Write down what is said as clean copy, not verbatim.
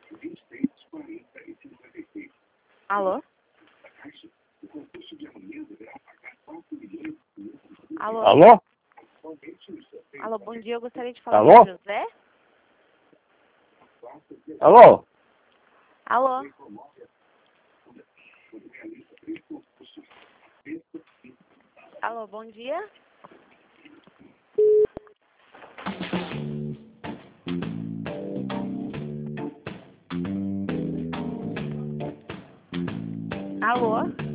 Alô? Alô? Alô? Alô, bom dia, eu gostaria de falar Alô? com o José. Alô? Alô? Alô, bom dia. Alô?